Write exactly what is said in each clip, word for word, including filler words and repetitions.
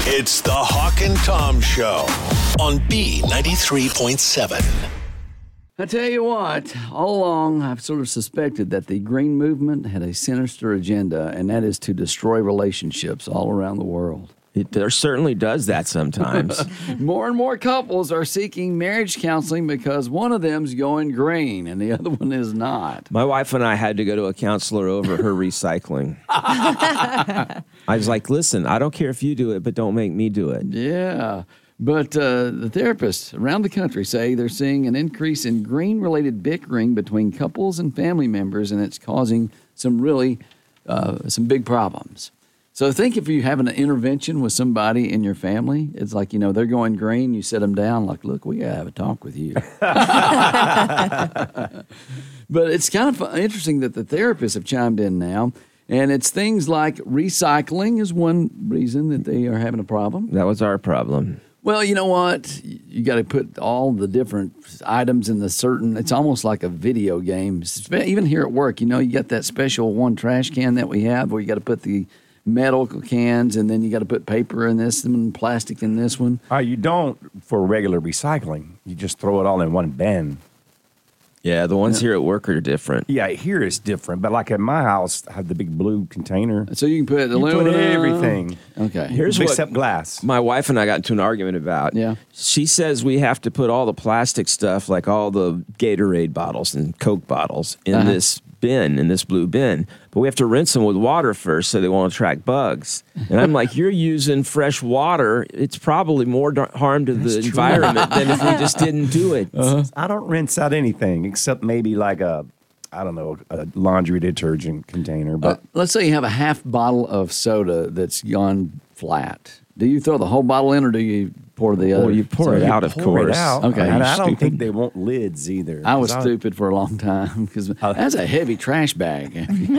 It's the Hawk and Tom Show on B ninety-three point seven. I tell you what, all along I've sort of suspected that the Green Movement had a sinister agenda, and that is to destroy relationships all around the world. It there certainly does that sometimes. More and more couples are seeking marriage counseling because one of them's going green and the other one is not. My wife and I had to go to a counselor over her recycling. I was like, listen, I don't care if you do it, but don't make me do it. Yeah. But uh, the therapists around the country say they're seeing an increase in green-related bickering between couples and family members, and it's causing some really, uh, some big problems. So think if you have an intervention with somebody in your family, it's like, you know, they're going green, you sit them down, like, look, we got to have a talk with you. But it's kind of interesting that the therapists have chimed in now. And it's things like recycling is one reason that they are having a problem. That was our problem. Well, you know what? You got to put all the different items in the certain, it's almost like a video game. Even here at work, you know, you got that special one trash can that we have where you got to put the metal cans and then you got to put paper in this and plastic in this one. Uh, you don't for regular recycling. You just throw it all in one bin. Yeah, the ones yeah. here at work are different. Yeah, here it's different. But like at my house, I have the big blue container. So you can put you aluminum. Put everything. Okay. Here's Except what glass. My wife and I got into an argument about. Yeah. She says we have to put all the plastic stuff, like all the Gatorade bottles and Coke bottles, in uh-huh. this bin, in this blue bin. But we have to rinse them with water first so they won't attract bugs. And I'm like, you're using fresh water. It's probably more dar- harm to That's the true. environment than if we just didn't do it. Uh-huh. I don't rinse out anything except maybe like a, I don't know, a laundry detergent container. But uh, let's say you have a half bottle of soda that's gone flat. Do you throw the whole bottle in or do you pour the other? Well, you pour so it you out, of pour course. It out. Okay. And I don't stupid? think they want lids either. I was I, stupid for a long time because that's a heavy trash bag. you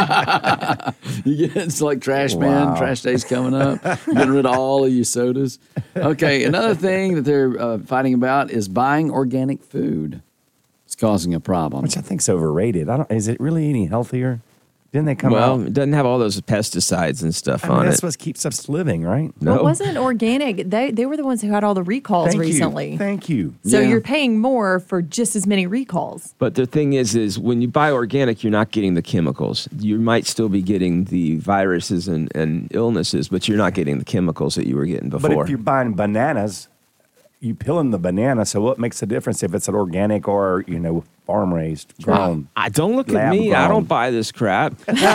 get it's like trash man, Wow. trash day's coming up. Getting rid of all of your sodas. Okay, another thing that they're uh, fighting about is buying organic food. It's causing a problem. Which I think's overrated. I don't. Is it really any healthier? Didn't they come well, out? it doesn't have all those pesticides and stuff I mean, on that's it. what keeps us living, right? No. Well, it wasn't organic. They they were the ones who had all the recalls Thank recently. You. Thank you. So Yeah. you're paying more for just as many recalls. But the thing is, is when you buy organic, you're not getting the chemicals. You might still be getting the viruses and, and illnesses, but you're not getting the chemicals that you were getting before. But if you're buying bananas, you peeling the banana. So what makes the difference if it's an organic or, you know, farm raised, grown? I don't look at lab me. grown. I don't buy this crap.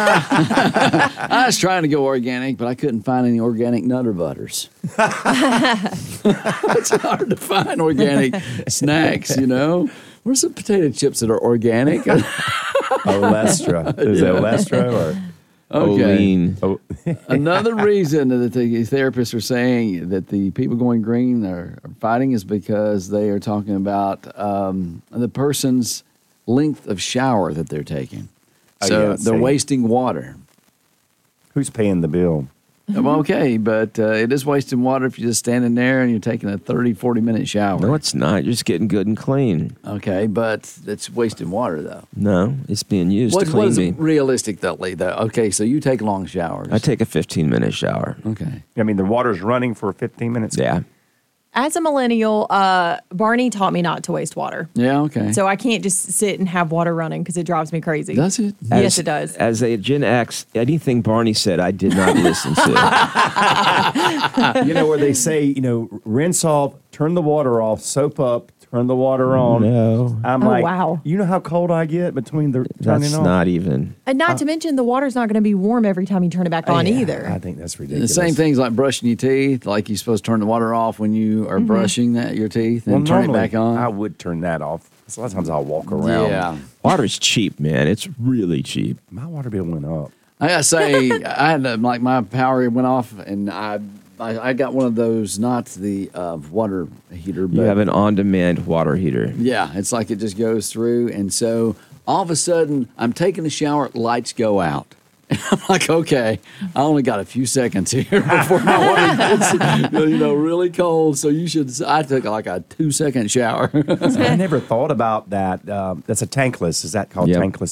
I was trying to go organic, but I couldn't find any organic Nutter Butters. It's hard to find organic snacks, you know. Where's the potato chips that are organic? Olestra. Is it Olestra or? Okay. Olean. Oh, Another reason that the therapists are saying that the people going green are, are fighting is because they are talking about um, the person's length of shower that they're taking. Oh, So yeah, they're see. wasting water. who's paying the bill? Well, okay, but uh, it is wasting water if you're just standing there and you're taking a thirty, forty minute shower. No, it's not. You're just getting good and clean. Okay, but it's wasting water, though. No, it's being used What, to what clean is me. realistic, though, Lee, though? Okay, so you take long showers. I take a fifteen minute shower. Okay. I mean, the water's running for fifteen minutes. Yeah. As a millennial, uh, Barney taught me not to waste water. Yeah, okay. So I can't just sit and have water running because it drives me crazy. Does it? Yes, it does. As a Gen X, anything Barney said, I did not listen to. You know, where they say, you know, rinse off, turn the water off, soap up, turn the water on. No. I'm Oh, like, wow. you know how cold I get between the turning That's on? not even. And not to mention, the water's not going to be warm every time you turn it back on Yeah, either. I think that's The ridiculous. same things like brushing your teeth, like you're supposed to turn the water off when you are brushing that your teeth and Well, turn it normally, back on. I would turn that off. So a lot of times I'll walk around. Yeah. Water's cheap, man. It's really cheap. My water bill went up. I gotta say, I had uh, like my power went off, and I I, I got one of those, not the uh, water heater, but You have an on-demand water heater. yeah, it's like it just goes through, and so all of a sudden I'm taking a shower, lights go out. And I'm like, okay, I only got a few seconds here before my water gets, you know, really cold. So you should. I took like a two second shower. I never thought about that. Um, that's a tankless. Is that called Yep. tankless?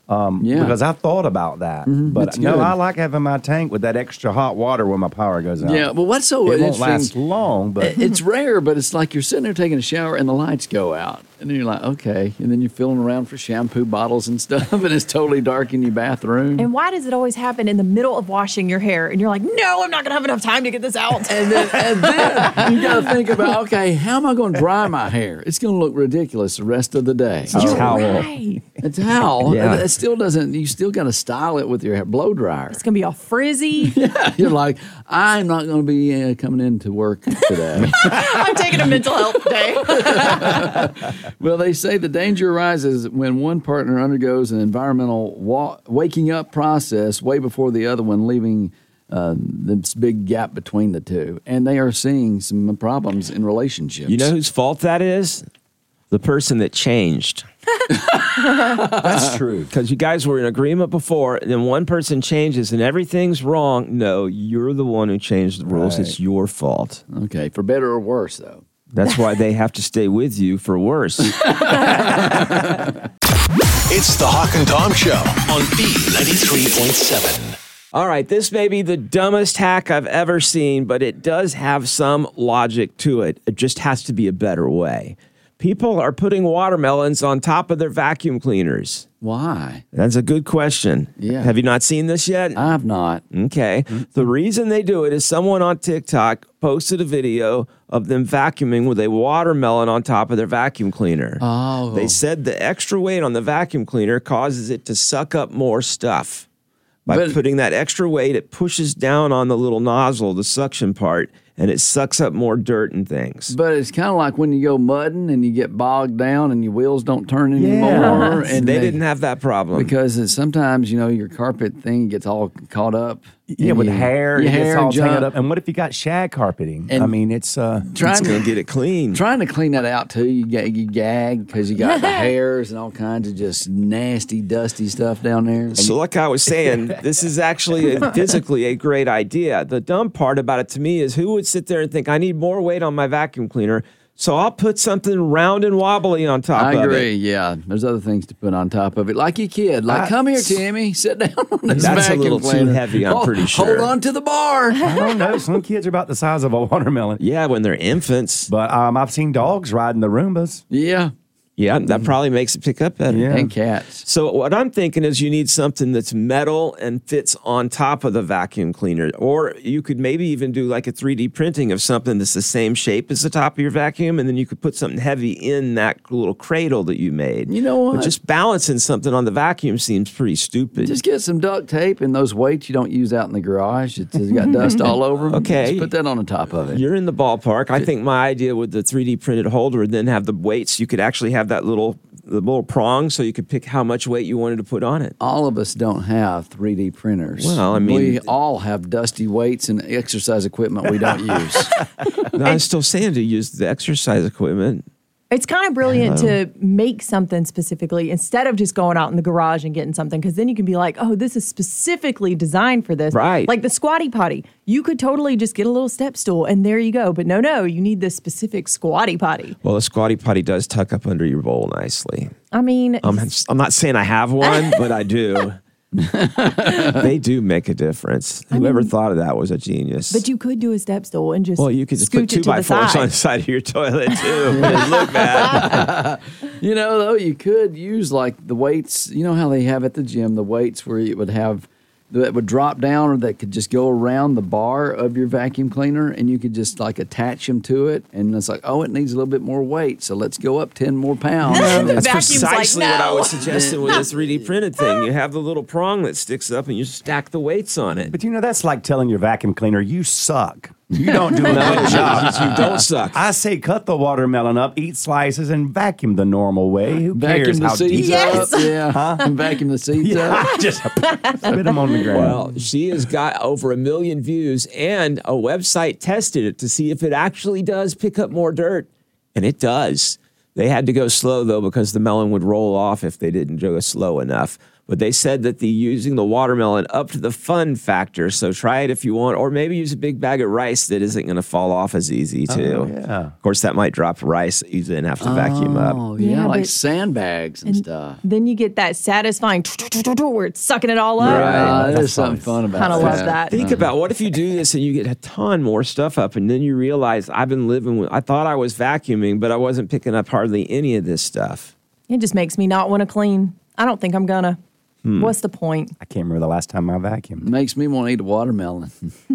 Um, Yeah. Because I thought about that. But it's no, good. I like having my tank with that extra hot water when my power goes out. Yeah, well, what's so It won't interesting? last long, but It's rare, but it's like you're sitting there taking a shower and the lights go out. And then you're like, okay. And then you're feeling around for shampoo bottles and stuff, and it's totally dark in your bathroom. And why does it always happen in the middle of washing your hair? And you're like, no, I'm not going to have enough time to get this out. And then, and then you got to think about, okay, how am I going to dry my hair? It's going to look ridiculous the rest of the day. Oh. Towel. Right. A towel. Yeah. It still doesn't, you still got to style it with your blow dryer. It's going to be all frizzy. You're like, I'm not going to be uh, coming into work today. I'm taking a mental health day. Well, they say the danger arises when one partner undergoes an environmental wa- waking up process way before the other one, leaving uh, this big gap between the two. And they are seeing some problems in relationships. You know whose fault that is? The person that changed. that's true. Because you guys were in agreement before, and then one person changes and everything's wrong. No, you're the one who changed the rules. Right. It's your fault. Okay, for better or worse, though. That's why they have to stay with you for worse. It's the Hawk and Tom Show on B ninety-three point seven. All right, this may be the dumbest hack I've ever seen, but it does have some logic to it. It just has to be a better way. People are putting watermelons on top of their vacuum cleaners. Why? That's a good question. Yeah. Have you not seen this yet? I've not. Okay. The reason they do it is someone on TikTok posted a video of them vacuuming with a watermelon on top of their vacuum cleaner. Oh. They said the extra weight on the vacuum cleaner causes it to suck up more stuff. By But- putting that extra weight, it pushes down on the little nozzle, the suction part, and it sucks up more dirt and things. But it's kind of like when you go mudding and you get bogged down and your wheels don't turn anymore. Yes. And they, didn't have that problem. Because it's sometimes, you know, your carpet thing gets all caught up. Yeah, And with you- hair, your it gets hair all junk. tangled up. And what if you got shag carpeting? And I mean, it's uh, Trying it's going to to get it clean. Trying to clean that out too, you ga- you gag because you got the hairs and all kinds of just nasty, dusty stuff down there. So, like I was saying, this is actually a, physically a great idea. The dumb part about it to me is who would sit there and think, I need more weight on my vacuum cleaner, so I'll put something round and wobbly on top I of agree. it. Yeah, there's other things to put on top of it, like your kid. Like, I- come here, Timmy, sit down on this That's a vacuum little too cleaner. heavy, I'm Hold- pretty Hold sure. on to the bar. I don't know. Some kids are about the size of a watermelon. Yeah, when they're infants. But um, I've seen dogs riding the Roombas. Yeah, Yeah, that probably makes it pick up better. Yeah. and cats. So what I'm thinking is you need something that's metal and fits on top of the vacuum cleaner. Or you could maybe even do like a three D printing of something that's the same shape as the top of your vacuum, and then you could put something heavy in that little cradle that you made. You know what? But just balancing something on the vacuum seems pretty stupid. Just get some duct tape and those weights you don't use out in the garage. It's it's got dust all over 'em. Okay. Just put that on the top of it. You're in the ballpark. I think my idea with the three D printed holder would then have the weights. You could actually have that little the little prong so you could pick how much weight you wanted to put on it. All of us don't have three D printers. Well, I mean- we all have dusty weights and exercise equipment we don't use. No, I'm still saying to use the exercise equipment. It's kind of brilliant to make something specifically instead of just going out in the garage and getting something, because then you can be like, oh, this is specifically designed for this. Right. Like the squatty potty. You could totally just get a little step stool and there you go. But no, no, you need this specific squatty potty. Well, the squatty potty does tuck up under your bowl nicely. I mean, I'm, I'm not saying I have one, but I do. They do make a difference. Whoever thought of that was a genius. but you could do a step stool and just well, you could just scooch put two it to by the fours side. on the side of your toilet too. It'd look bad. You know, though, you could use like the weights. You know how they have at the gym the weights where it would have that would drop down or that could just go around the bar of your vacuum cleaner, and you could just like attach them to it. And it's like, oh, it needs a little bit more weight, so let's go up ten more pounds. And That's it's- vacuum's like, precisely what I no. was suggesting with this three D printed thing. You have the little prong that sticks up, and you stack the weights on it. But you know, that's like telling your vacuum cleaner, you suck. You don't do a good job. you don't suck. I say cut the watermelon up, eat slices, and vacuum the normal way. Who Vacuum cares the how seeds deep? Yes. up, yeah, and vacuum the seeds up. Yeah, just spit them on the ground. Well, she has got over a million views, and a website tested it to see if it actually does pick up more dirt, and it does. They had to go slow, though, because the melon would roll off if they didn't go slow enough. But they said that the using the watermelon up to the fun factor. So try it if you want, or maybe use a big bag of rice that isn't going to fall off as easy too. Oh, yeah. Of course, that might drop rice. You then have to vacuum up. Oh, yeah, Yeah, like but- sandbags and, stuff. Then you get that satisfying where it's sucking it all up. Right. Uh, That's there's something fun. fun about Kind of that. love that. Think about what if you do this and you get a ton more stuff up, and then you realize I've been living with. I thought I was vacuuming, but I wasn't picking up hardly any of this stuff. It just makes me not want to clean. I don't think I'm gonna. What's the point? I can't remember the last time I vacuumed. Makes me want to eat a watermelon.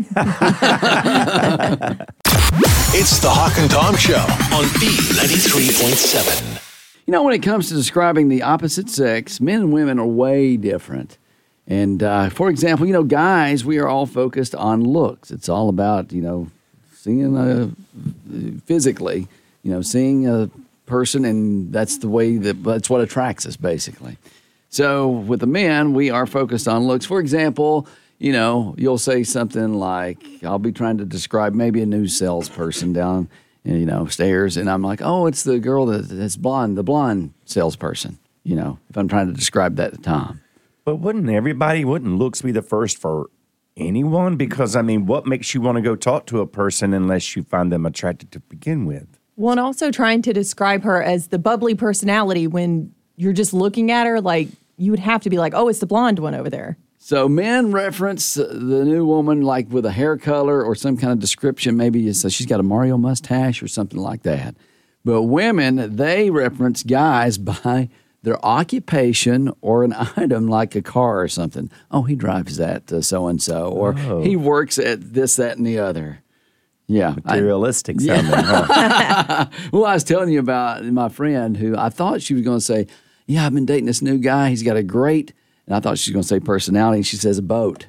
It's the Hawk and Tom Show on B ninety-three point seven. You know, when it comes to describing the opposite sex, men and women are way different. And uh, for example, you know, guys, we are all focused on looks. It's all about, you know, seeing uh, physically, you know, seeing a person, and that's the way that that's what attracts us, basically. So with the men, we are focused on looks. For example, you know, you'll say something like, I'll be trying to describe maybe a new salesperson down, you know, stairs, and I'm like, oh, it's the girl that, that's blonde, the blonde salesperson, you know, if I'm trying to describe that to Tom. But wouldn't everybody, wouldn't looks be the first for anyone? Because, I mean, what makes you want to go talk to a person unless you find them attractive to begin with? Well, and also trying to describe her as the bubbly personality when you're just looking at her, like you would have to be like, oh, it's the blonde one over there. So men reference the new woman like with a hair color or some kind of description. Maybe it's, uh, she's got a Mario mustache or something like that. But women, they reference guys by their occupation or an item like a car or something. Oh, he drives that uh, so-and-so. Or Oh. he works at this, that, and the other. Yeah. I- Materialistic sounding, huh? well, I was telling you about my friend who I thought she was going to say, yeah, I've been dating this new guy. He's got a great, and I thought she was going to say personality. And she says a boat.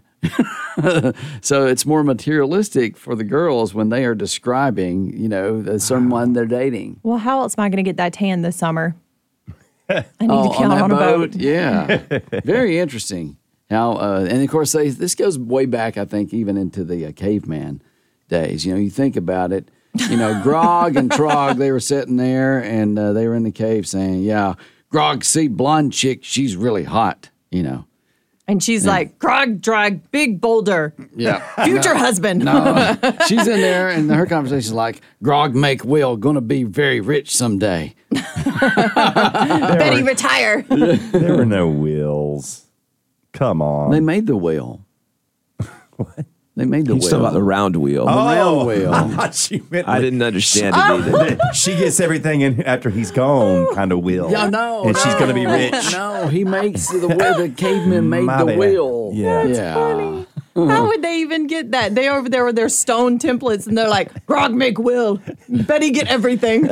So it's more materialistic for the girls when they are describing, you know, the someone they're dating. Well, how else am I going to get that tan this summer? I need Oh, to count on, on, that a boat. boat. Yeah. Very interesting. How, uh, and of course, they, this goes way back, I think, even into the uh, caveman days. You know, you think about it, you know, Grog and Trog, they were sitting there and uh, they were in the cave saying, yeah, Grog, see, blonde chick, she's really hot, you know. And she's like, Grog, drag, big boulder, Yeah. future husband. No, she's in there and her conversation's like, Grog make Will, gonna be very rich someday. Betty retire. There were no wheels. Come on. They made the wheel. What? They made the He's wheel. talking about the round wheel. The round wheel. Oh, she meant I like- didn't understand it either. She gets everything in after he's gone, kind of wheel. Yeah, no, And she's no. going to be rich. No, he makes the wheel. The caveman made My the bad. wheel. Yeah. That's yeah. Funny. How would they even get that? They over there with their stone templates, and they're like, Grog make will. Betty get everything.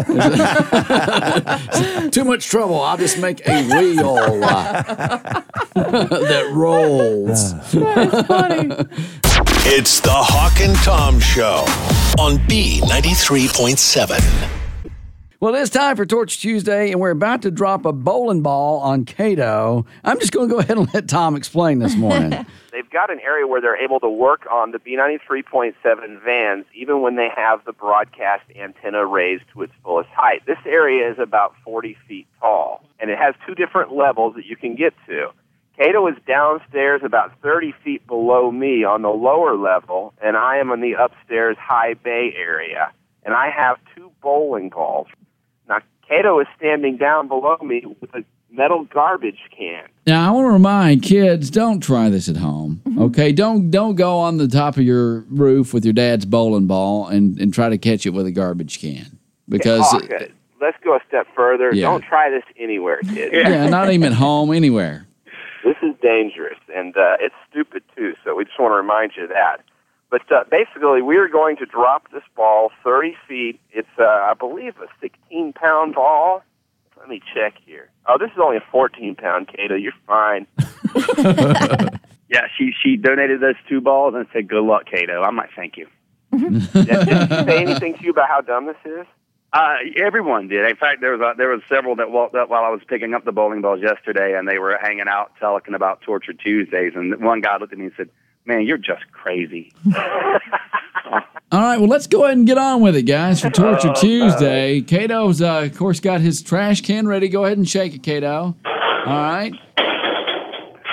Too much trouble. I'll just make a wheel uh, that rolls. That's funny. It's the Hawk and Tom Show on B ninety-three point seven. Well, it's time for Torch Tuesday, and we're about to drop a bowling ball on Cato. I'm just going to go ahead and let Tom explain this morning. They've got an area where they're able to work on the B ninety-three point seven vans even when they have the broadcast antenna raised to its fullest height. This area is about forty feet tall, and it has two different levels that you can get to. Cato is downstairs about thirty feet below me on the lower level, and I am in the upstairs high bay area, and I have two bowling balls. Now, Cato is standing down below me with a metal garbage can. Now, I want to remind kids, don't try this at home, okay? Don't don't go on the top of your roof with your dad's bowling ball and, and try to catch it with a garbage can. Because, Hawk, uh, let's go a step further. Yeah. Don't try this anywhere, kids. yeah, not even at home, anywhere. This is dangerous, and uh, it's stupid, too, so we just want to remind you of that. But uh, basically, we are going to drop this ball thirty feet. It's, uh, I believe, a sixteen-pound ball. Let me check here. Oh, this is only a fourteen-pound, Cato. You're fine. Yeah, she she donated those two balls and said, "Good luck, Cato." I'm like, "Thank you." Did, did she say anything to you about how dumb this is? Uh, everyone did. In fact, there was uh, there was several that walked up while I was picking up the bowling balls yesterday, and they were hanging out talking about Torture Tuesdays. And one guy looked at me and said, "Man, you're just crazy." All right, well, let's go ahead and get on with it, guys, for Torture Tuesday. Cato's, uh, of course, got his trash can ready. Go ahead and shake it, Cato. All right.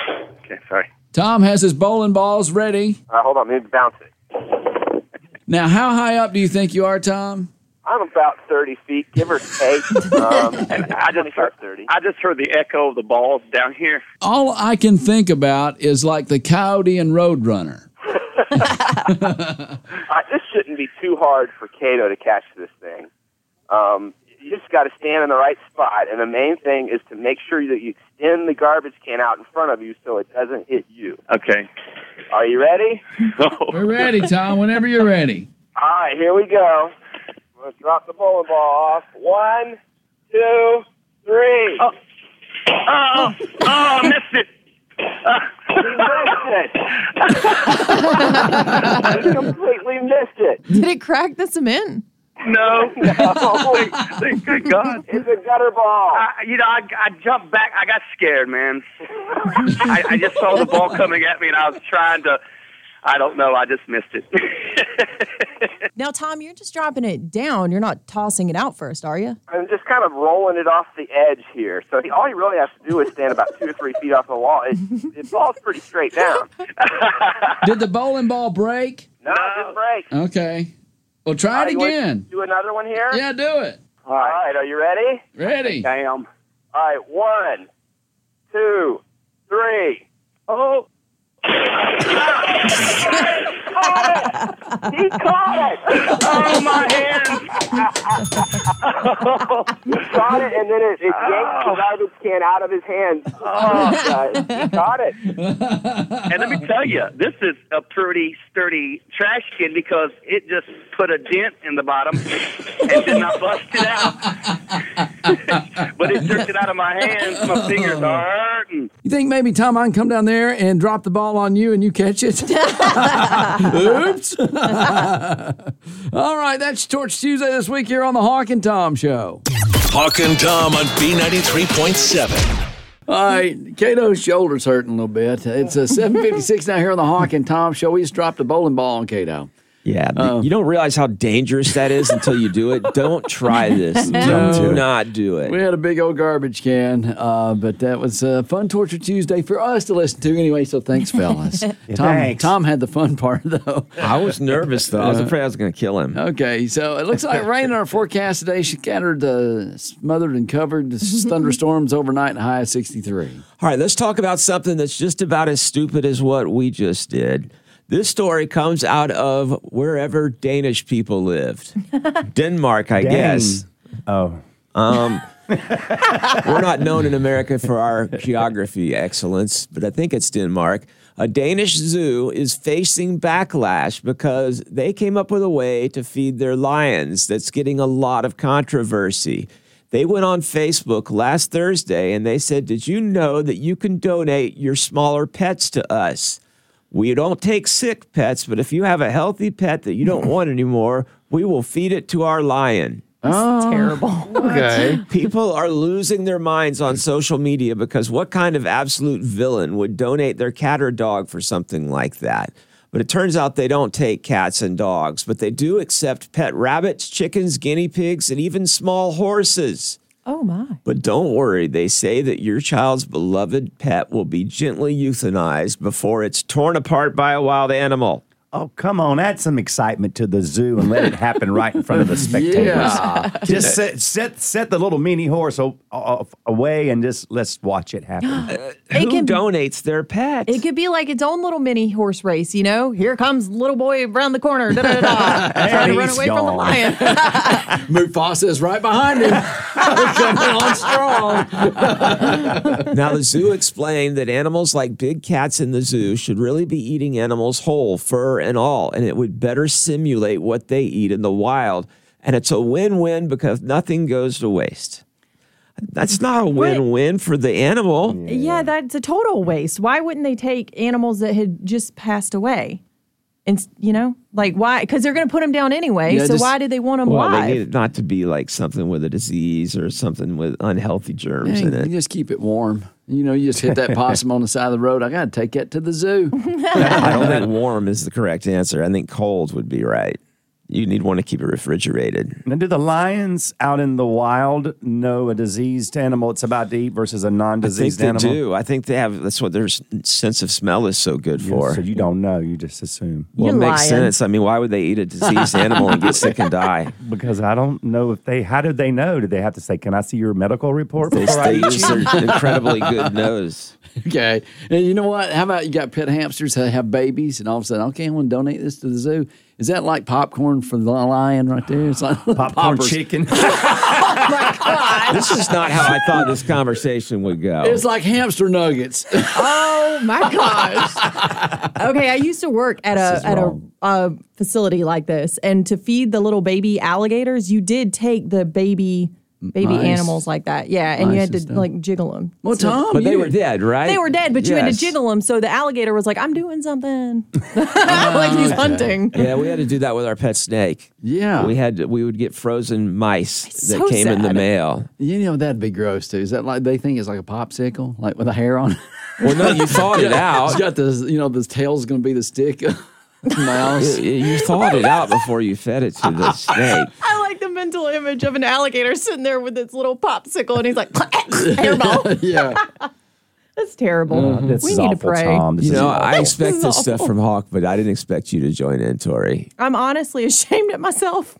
Tom has his bowling balls ready. Uh, hold on, let me bounce it. Now, how high up do you think you are, Tom? I'm about thirty feet, give or take. Um, And I just heard, thirty. I just heard the echo of the balls down here. All I can think about is like the Coyote and Roadrunner. Uh, this shouldn't be too hard for Cato to catch this thing. Um, you just got to stand in the right spot, and the main thing is to make sure that you extend the garbage can out in front of you so it doesn't hit you. Okay. Are you ready? We're ready, Tom, whenever you're ready. All right, here we go. I'm going to drop the bowling ball off. One, two, three. Oh, oh, oh, I missed it. You missed it. You completely missed it. Did it crack the cement? No. No. Thank, thank God. It's a gutter ball. I, you know, I, I jumped back. I got scared, man. I, I just saw the ball coming at me, and I was trying to, I don't know, I just missed it. Now, Tom, you're just dropping it down. You're not tossing it out first, are you? I'm just kind of rolling it off the edge here. So he, all he really has to do is stand about two or three feet off the wall. It, it falls pretty straight down. Did the bowling ball break? No, it didn't break. Okay. Well, try it You want again. to do another one here? Yeah, do it. All right, are you ready? Ready. Damn. All right, one, two, three. Oh. He caught it! Oh, my hands. He caught it, and then it, it yanked the garbage can out of his hands. Oh, he caught it. And let me tell you, this is a pretty sturdy trash can because it just put a dent in the bottom and did not bust it out. But it jerked it out of my hands. My fingers are hurting. You think maybe, Tom, I can come down there and drop the ball on you and you catch it? Oops. All right, that's Torch Tuesday this week here on the Hawk and Tom Show. Hawk and Tom on B ninety-three point seven. All right, Cato's shoulder's hurting a little bit. It's a seven fifty-six now here on the Hawk and Tom Show. We just dropped a bowling ball on Cato. Yeah, th- you don't realize how dangerous that is until you do it. Don't try this. No. Do not do it. We had a big old garbage can, uh, but that was a fun Torture Tuesday for us to listen to anyway, so thanks, fellas. Tom, thanks. Tom had the fun part, though. I was nervous, though. I was afraid I was going to kill him. Okay, so it looks like rain in our forecast today. Scattered, uh, smothered, and covered. Thunderstorms overnight and a high of sixty-three. All right, let's talk about something that's just about as stupid as what we just did. This story comes out of wherever Danish people lived. Denmark, I Dang. guess. Oh. Um, we're not known in America for our geography excellence, but I think it's Denmark. A Danish zoo is facing backlash because they came up with a way to feed their lions that's getting a lot of controversy. They went on Facebook last Thursday and they said, "Did you know that you can donate your smaller pets to us? We don't take sick pets, but if you have a healthy pet that you don't want anymore, we will feed it to our lion." That's terrible. Okay. People are losing their minds on social media because what kind of absolute villain would donate their cat or dog for something like that? But it turns out they don't take cats and dogs, but they do accept pet rabbits, chickens, guinea pigs, and even small horses. Oh, my. But don't worry, they say that your child's beloved pet will be gently euthanized before it's torn apart by a wild animal. Oh, come on. Add some excitement to the zoo and let it happen right in front of the spectators. Yeah. Just set, set set the little mini horse o- o- away and just let's watch it happen. It Who can- donates their pet? It could be like its own little mini horse race, you know? Here comes little boy around the corner, da da da, trying to run he's away from the gone. lion. Mufasa is right behind him. Coming on strong. Now, the zoo explained that animals like big cats in the zoo should really be eating animals whole, fur and all, and it would better simulate what they eat in the wild. And it's a win-win because nothing goes to waste. That's not a win-win for the animal. Yeah, that's a total waste. Why wouldn't they take animals that had just passed away? And, you know, like why? Because they're going to put them down anyway. Yeah, so just- why did they want them Well, live? they need it not to be like something with a disease or something with unhealthy germs Hey, in you it. just keep it warm. You know, you just hit that possum on the side of the road. I got to take that to the zoo. I don't think warm is the correct answer. I think cold would be right. you need one to keep it refrigerated. Now, do the lions out in the wild know a diseased animal it's about to eat versus a I think non-diseased they animal? do. I think they have. That's what their s- sense of smell is so good Yeah, for. so you don't know. You just assume. Well, it You makes lying. sense. I mean, why would they eat a diseased animal and get sick and die? Because I don't know if they, how did they know? Did they have to say, can I see your medical report They, before I they eat use you? their incredibly good nose. Okay. And you know what? How about you got pet hamsters that have babies and all of a sudden, okay, I want to donate this to the zoo. Is that like popcorn for the lion right there? It's like Popcorn poppers. chicken. This is not how I thought this conversation would go. It's like hamster nuggets. Oh my gosh. Okay, I used to work at This is a at a, wrong. a facility like this, and to feed the little baby alligators, you did take the baby baby Mice. animals like that, yeah, and you Mice had and to stuff. like jiggle them. Well, Tom, but they you- were dead, right? They were dead, but you had to Yes. jiggle them. So the alligator was like, "I'm doing something," like he's hunting. Yeah, we had to do that with our pet snake. Yeah. we had to, we would get frozen mice that so came in the sad. mail. You know, that'd be gross too. Is that like they think it's like a popsicle, like with a hair on it? Well, no, you thought it out. It's got this, you know, this tail's going to be the stick mouse. You, you thought it out before you fed it to the snake. I like the mental image of an alligator sitting there with its little popsicle, and he's like, "Hairball." Yeah. That's terrible. This we is need awful, to pray. Tom. This You is know, awful. I expect is this stuff awful. from Hawk, but I didn't expect you to join in, Tori. I'm honestly ashamed at myself.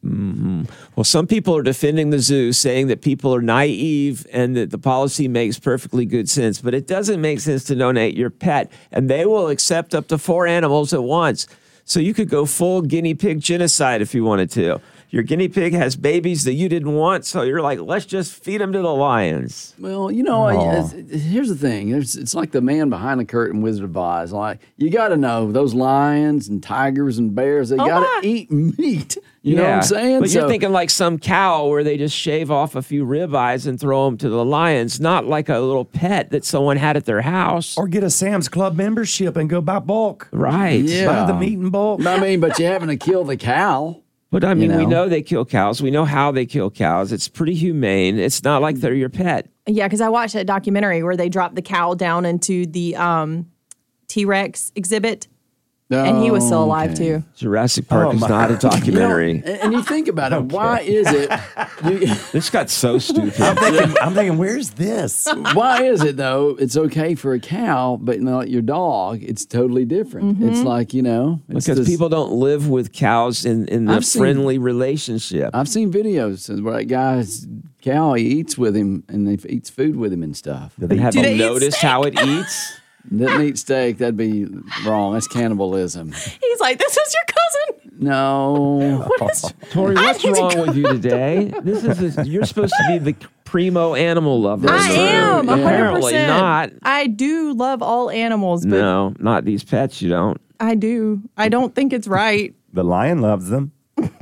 Well, some people are defending the zoo, saying that people are naive and that the policy makes perfectly good sense. But it doesn't make sense to donate your pet, and they will accept up to four animals at once. So you could go full guinea pig genocide if you wanted to. Your guinea pig has babies that you didn't want, so you're like, let's just feed them to the lions. Well, you know, Aw. it's, here's the thing. It's, it's like the man behind the curtain, Wizard of Oz. Like, you got to know those lions and tigers and bears, they Oh, got my. to eat meat. You know what I'm saying? But you're So- thinking like some cow where they just shave off a few ribeyes and throw them to the lions, not like a little pet that someone had at their house. Or get a Sam's Club membership and go buy bulk. Right. Yeah. Buy the meat in bulk. I mean, but you having to kill the cow. But I mean, we know? know they kill cows. We know how they kill cows. It's pretty humane. It's not like they're your pet. Yeah, because I watched that documentary where they dropped the cow down into the um, T-Rex exhibit, and he was still alive Okay. too. Jurassic Park Oh, is my- not a You know, documentary. and, and you think about it, why is it? You, This got so stupid. I'm thinking, I'm thinking, where's this? why is it though? It's okay for a cow, but you know, like your dog, it's totally different. It's like you know, it's Because this- people don't live with cows in, in the I've seen- friendly relationship. I've seen videos where that guy's cow he eats with him and he eats food with him and stuff. And have Do you they eat noticed how it eats? Doesn't eat steak. That'd be wrong. That's cannibalism. He's like, "This is your cousin." No. What is? Tori, I what's need to wrong go- with you today? This is a, you're supposed to be the primo animal lover. I That's true. am one hundred Apparently percent. not. I do love all animals, but No, not these pets. You don't. I do. I don't think it's right. The lion loves them.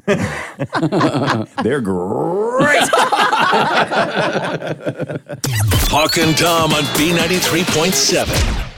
They're great. Hawk and Tom on B ninety-three point seven.